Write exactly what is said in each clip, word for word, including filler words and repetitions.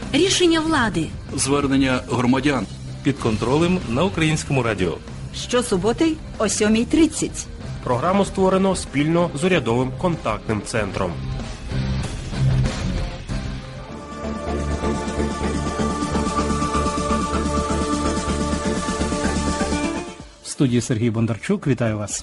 Рішення влади. Звернення громадян. Під контролем на Українському радіо. Щосуботи о сьомій тридцять. Програму створено спільно з урядовим контактним центром. В студії Сергій Бондарчук. Вітаю вас.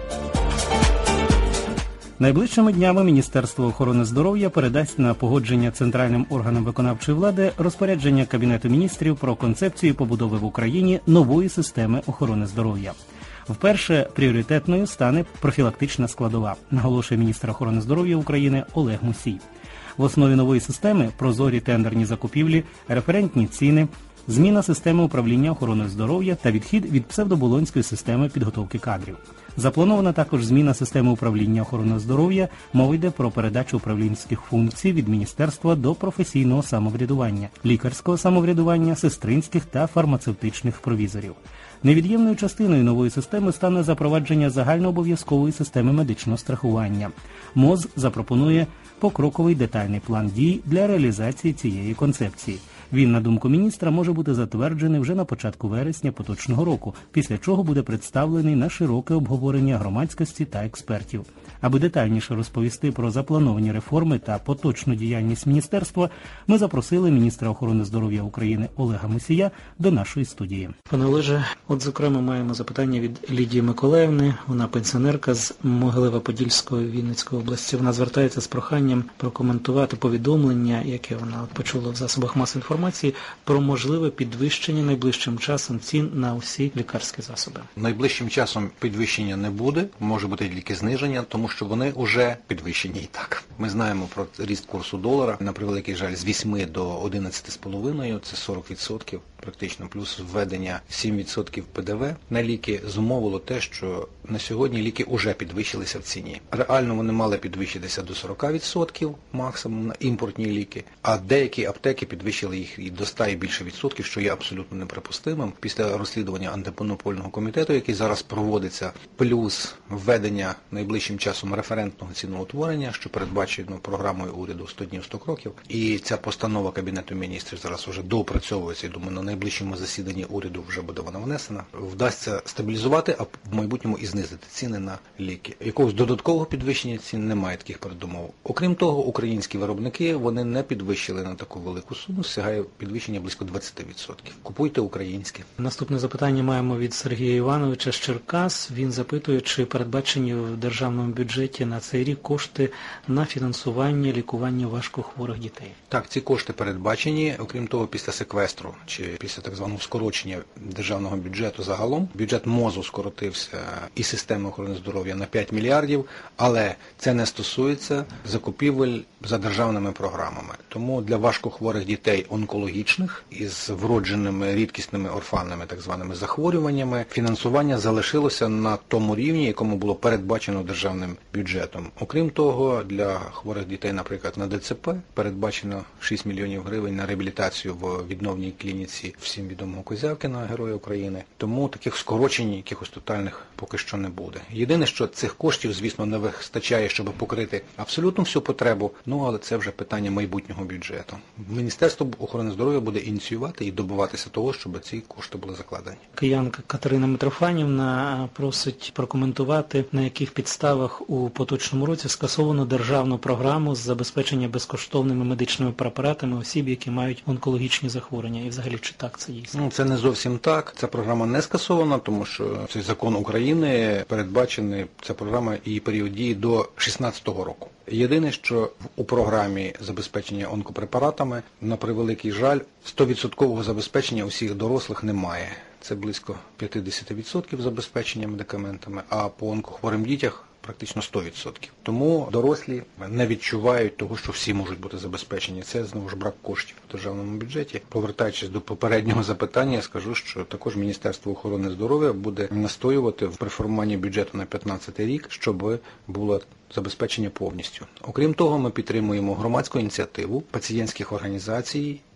Найближчими днями Міністерство охорони здоров'я передасть на погодження центральним органам виконавчої влади розпорядження Кабінету міністрів про концепцію побудови в Україні нової системи охорони здоров'я. Вперше пріоритетною стане профілактична складова, наголошує міністр охорони здоров'я України Олег Мусій. В основі нової системи – прозорі тендерні закупівлі, референтні ціни, зміна системи управління охороною здоров'я та відхід від псевдоболонської системи підготовки кадрів. Запланована також зміна системи управління охороною здоров'я, мова йде про передачу управлінських функцій від міністерства до професійного самоврядування, лікарського самоврядування, сестринських та фармацевтичних провізорів. Невід'ємною частиною нової системи стане запровадження загальнообов'язкової системи медичного страхування. МОЗ запропонує покроковий детальний план дій для реалізації цієї концепції. Він, на думку міністра, може бути затверджений вже на початку вересня поточного року, після чого буде представлений на широке обговорення громадськості та експертів. Аби детальніше розповісти про заплановані реформи та поточну діяльність міністерства, ми запросили міністра охорони здоров'я України Олега Мусія до нашої студії. Пане Олеже, от зокрема маємо запитання від Лідії Миколаївни. Вона пенсіонерка з Могилева-Подільської Вінницької області. Вона звертається з проханням прокоментувати повідомлення, яке вона почула в засобах масової інформації, про можливе підвищення найближчим часом цін на усі лікарські засоби. Найближчим часом підвищення не буде, може бути тільки зниження, тому що вони вже підвищені і так. Ми знаємо про ріст курсу долара, на превеликий жаль, з вісьми до одинадцяти з половиною, це сорок відсотків практично, плюс введення сім відсотків Пе Де Ве на ліки зумовило те, що на сьогодні ліки вже підвищилися в ціні. Реально вони мали підвищитися до сорок відсотків максимум на імпортні ліки, а деякі аптеки підвищили їх і до ста і більше відсотків, що є абсолютно неприпустимим. Після розслідування антимонопольного комітету, який зараз проводиться, плюс введення найближчим часом референтного ціноутворення, що передбачено програмою уряду сто днів сто кроків, і ця постанова Кабінету міністрів зараз вже доопрацьовується, і думаю, на найближчому засіданні уряду вже буде вона внесена, вдасться стабілізувати, а в майбутньому і знизити ціни на ліки. Якогось додаткового підвищення цін немає, таких передумов. Окрім того, українські виробники, вони не підвищили на таку велику суму, сягає підвищення близько двадцять відсотків. Купуйте українське. Наступне запитання маємо від Сергія Івановича з Черкас. Він запитує, чи передбачені в державному бюджеті на цей рік кошти на фінансування лікування важкохворих дітей. Так, ці кошти передбачені. Окрім того, після секвестру, чи після так званого скорочення державного бюджету загалом, бюджет МОЗу скоротився і системи охорони здоров'я на п'ять мільярдів, але це не стосується закупівель за державними програмами. Тому для важкохворих дітей онкологічних із вродженими рідкісними орфанними так званими захворюваннями фінансування залишилося на тому рівні, якому було передбачено державним бюджетом. Окрім того, для хворих дітей, наприклад, на Де Це Пе передбачено шість мільйонів гривень на реабілітацію в відновній клініці всім відомого Козявкіна, Героя України. Тому таких скорочень, якихось тотальних, поки що не буде. Єдине, що цих коштів, звісно, не вистачає, щоб покрити абсолютно всю потребу, ну, але це вже питання майбутнього бюджету. Міністерство охорони здоров'я буде ініціювати і добиватися того, щоб ці кошти були закладені. Киянка Катерина Митрофанівна просить прокоментувати, на яких підставах у поточному році скасовано державну програму з забезпечення безкоштовними медичними препаратами осіб, які мають онкологічні захворювання. І взагалі, чи так це дійсно? Ну, це не зовсім так. Ця програма не скасована, тому що цей закон України передбачений, ця програма і період дії до шістнадцятого року. Єдине, що у програмі забезпечення онкопрепаратами, на превеликий жаль, сто відсотків забезпечення усіх дорослих немає. Це близько п'ятдесят відсотків забезпечення медикаментами, а по онкохворим дітях практично сто відсотків. Тому дорослі не відчувають того, що всі можуть бути забезпечені. Це, знову ж, брак коштів в державному бюджеті. Повертаючись до попереднього запитання, я скажу, що також Міністерство охорони здоров'я буде настоювати при формуванні бюджету на п'ятнадцятий рік, щоб було забезпечення повністю. Окрім того, ми підтримуємо громадську ініціативу пацієнтських організацій,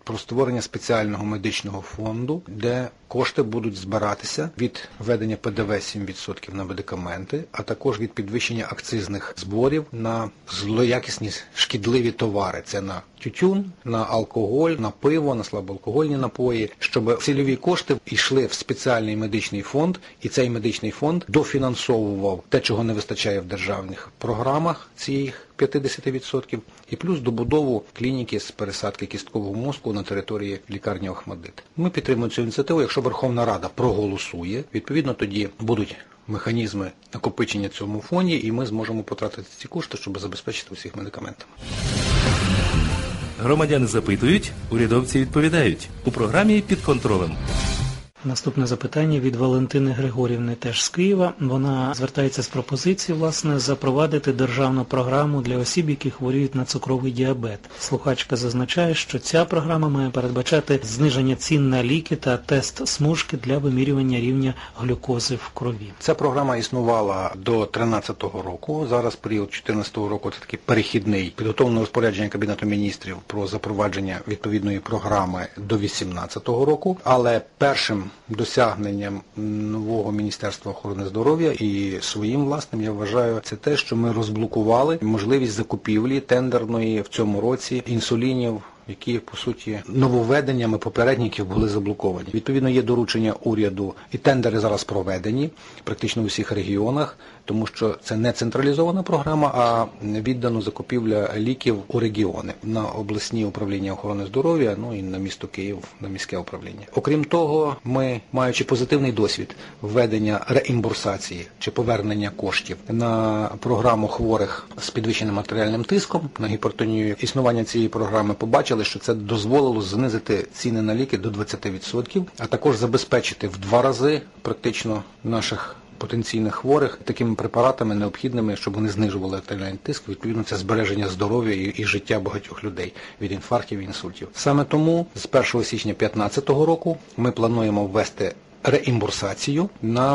про створення спеціального медичного фонду, де кошти будуть збиратися від введення Пе Де Ве сім відсотків на медикаменти, а також від підвищення акцизних зборів на злоякісні шкідливі товари. Це на тютюн, на алкоголь, на пиво, на слабоалкогольні напої, щоб цільові кошти йшли в спеціальний медичний фонд, і цей медичний фонд дофінансовував те, чого не вистачає в державних програмах цих п'ятдесят відсотків, і плюс добудову клініки з пересадки кісткового мозку на території лікарні Охмадит. Ми підтримуємо цю ініціативу. Якщо Верховна Рада проголосує, відповідно тоді будуть механізми накопичення в цьому фонді, і ми зможемо потратити ці кошти, щоб забезпечити усіх медикаментами. Громадяни запитують, урядовці відповідають. У програмі «Під контролем». Наступне запитання від Валентини Григорівни, теж з Києва. Вона звертається з пропозицією, власне, запровадити державну програму для осіб, які хворіють на цукровий діабет. Слухачка зазначає, що ця програма має передбачати зниження цін на ліки та тест смужки для вимірювання рівня глюкози в крові. Ця програма існувала до тринадцятого року. Зараз період чотирнадцятого року це такий перехідний. Підготовлено розпорядження Кабінету міністрів про запровадження відповідної програми до вісімнадцятого року. Але першим досягненням нового Міністерства охорони здоров'я і своїм власним, я вважаю, це те, що ми розблокували можливість закупівлі тендерної в цьому році інсулінів, які, по суті, нововведеннями попередників були заблоковані. Відповідно, є доручення уряду, і тендери зараз проведені практично в усіх регіонах, тому що це не централізована програма, а віддано закупівля ліків у регіони, на обласні управління охорони здоров'я, ну і на місто Київ, на міське управління. Окрім того, ми, маючи позитивний досвід введення реімбурсації чи повернення коштів на програму хворих з підвищеним артеріальним тиском, на гіпертонію, існування цієї програми побачили, що це дозволило знизити ціни на ліки до двадцять відсотків, а також забезпечити в два рази практично наших потенційних хворих такими препаратами необхідними, щоб вони знижували артеріальний тиск. Відповідно, це збереження здоров'я і, і життя багатьох людей від інфарктів і інсультів. Саме тому з першого січня дві тисячі п'ятнадцятого року ми плануємо ввести реімбурсацію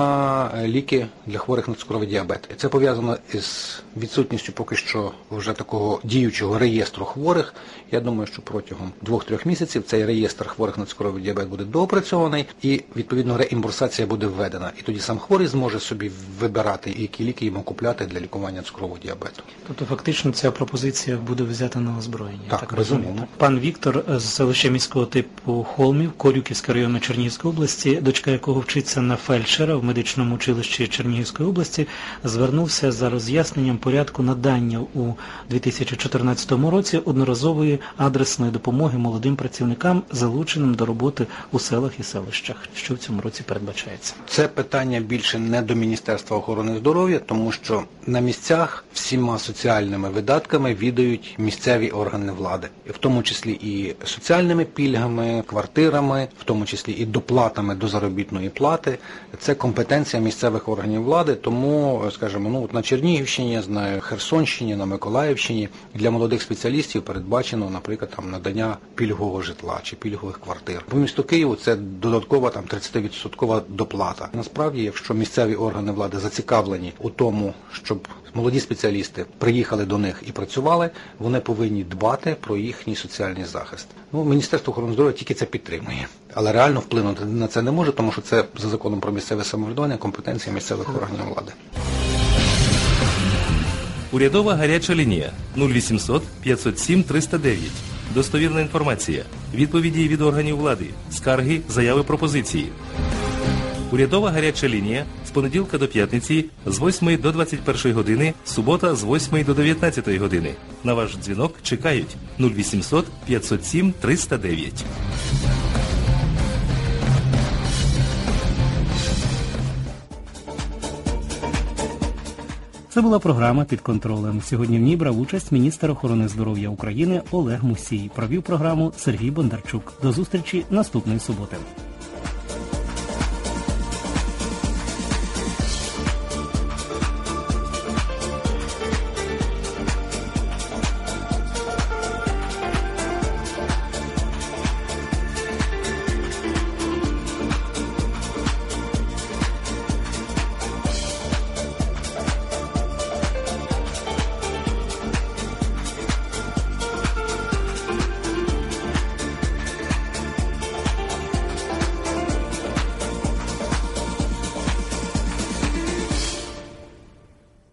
на ліки для хворих на цукровий діабет. Це пов'язано із відсутністю поки що вже такого діючого реєстру хворих. Я думаю, що протягом двох-трьох місяців цей реєстр хворих на цукровий діабет буде доопрацьований і, відповідно, реімбурсація буде введена. І тоді сам хворий зможе собі вибирати, які ліки йому купляти для лікування цукрового діабету. Тобто, фактично, ця пропозиція буде взята на озброєння. Так, так безумовно. Пан Віктор з селища міського типу Холмів, Корюківського району Чернігівської області, дочка якого вчиться на фельдшера в медичному училищі Чернігівської області, звернувся за роз'ясненням порядку надання у дві тисячі чотирнадцятому році одноразової адресної допомоги молодим працівникам, залученим до роботи у селах і селищах. Що в цьому році передбачається? Це питання більше не до Міністерства охорони здоров'я, тому що на місцях всіма соціальними видатками відають місцеві органи влади, в тому числі і соціальними пільгами, квартирами, в тому числі і доплатами до заробітної плати. Це компетенція місцевих органів влади, тому, скажімо, ну, от на Чернігівщині, я знаю, Херсонщині, на Миколаївщині для молодих спеціалістів передбачено, наприклад, там надання пільгового житла чи пільгових квартир. По місту Києву це додаткова там тридцятивідсоткова доплата. Насправді, якщо місцеві органи влади зацікавлені у тому, щоб молоді спеціалісти приїхали до них і працювали, вони повинні дбати про їхній соціальний захист. Ну, Міністерство охорони здоров'я тільки це підтримує. Але реально вплинути на це не може, тому що це за законом про місцеве самоврядування компетенція місцевих органів влади. Урядова гаряча лінія нуль вісімсот п'ятсот сім триста дев'ять. Достовірна інформація. Відповіді від органів влади. Скарги, заяви, пропозиції. Урядова гаряча лінія з понеділка до п'ятниці з восьмої до двадцять першої години, субота з восьмої до дев'ятнадцятої години. На ваш дзвінок чекають нуль вісімсот п'ятсот сім триста дев'ять. Це була програма «Під контролем». Сьогодні в ній брав участь міністр охорони здоров'я України Олег Мусій. Провів програму Сергій Бондарчук. До зустрічі наступної суботи.